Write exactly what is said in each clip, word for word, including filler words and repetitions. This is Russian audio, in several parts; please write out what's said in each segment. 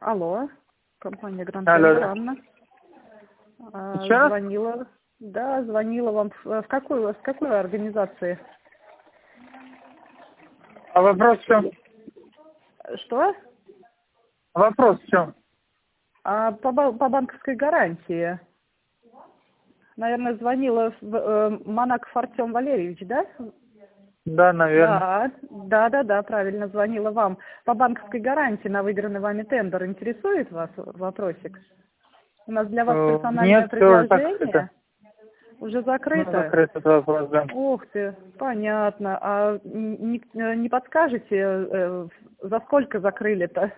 Алло, компания Гранд Алло. Анна. А, Еще раз? Звонила. Да, звонила вам. В в какой, в какой организации? А вопрос в чем? Что? Вопрос в чем? А, по, ба- по банковской гарантии. Наверное, звонила в, э, Монаков Артем Валерьевич, да? Да, наверное. Да, да, да, да, правильно, звонила вам. По банковской гарантии на выигранный вами тендер интересует вас вопросик? У нас для вас Э, персональное Нет, все уже предложение. закрыто. Уже Ну, закрыто? закрыт этот вопрос, да. Ух ты, понятно. А не, не подскажете, э, за сколько закрыли-то?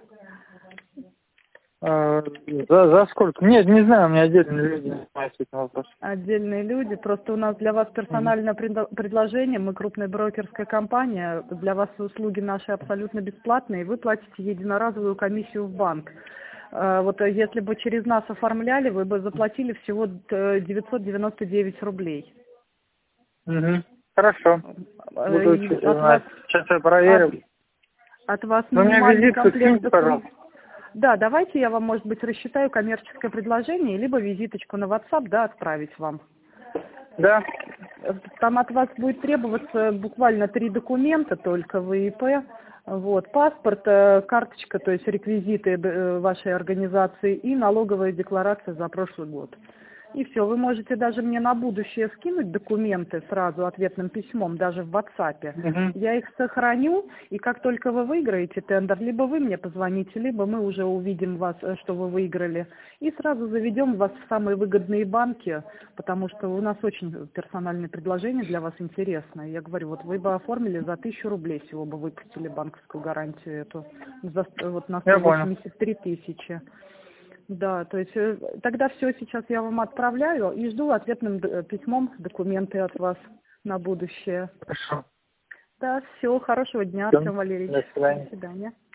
Э, За, за сколько? Нет, не знаю, у меня отдельные люди занимаются этим вопросом. Отдельные люди. Просто у нас для вас Мгм. персональное предо- предложение. Мы крупная брокерская компания. Для вас услуги наши абсолютно бесплатные. Вы платите единоразовую комиссию в банк. Э, Вот э, если бы через нас оформляли, вы бы заплатили всего э, девятьсот девяносто девять рублей. Мгм. Хорошо. Э, Буду и чуть От вас, узнать. Сейчас я от, проверю. от вас Вы мне минимальный визитку комплект скиньте, документов. пожалуйста. Да, давайте я вам, может быть, рассчитаю коммерческое предложение, либо визиточку на WhatsApp, да, отправить вам. Да? Там от вас будет требоваться буквально три документа только в ИП. Вот, паспорт, э, карточка, то есть реквизиты э, вашей организации и налоговая декларация за прошлый год. И все, вы можете даже мне на будущее скинуть документы сразу ответным письмом, даже в WhatsApp. Угу. Я их сохраню, и как только вы выиграете тендер, либо вы мне позвоните, либо мы уже увидим вас, э, что вы выиграли, и сразу заведем вас в самые выгодные банки, потому что у нас очень персональное предложение для вас интересное. Я говорю, вот вы бы оформили за тысячу рублей, всего бы выпустили банковскую гарантию эту, за, вот на Я сто понял. восемьдесят три тысячи. Да, то есть э, тогда все сейчас я вам отправляю и жду ответным д- письмом документы от вас на будущее. Хорошо. Да, все, хорошего дня, Всё. Артем Валерьевич. До До свидания. свидания.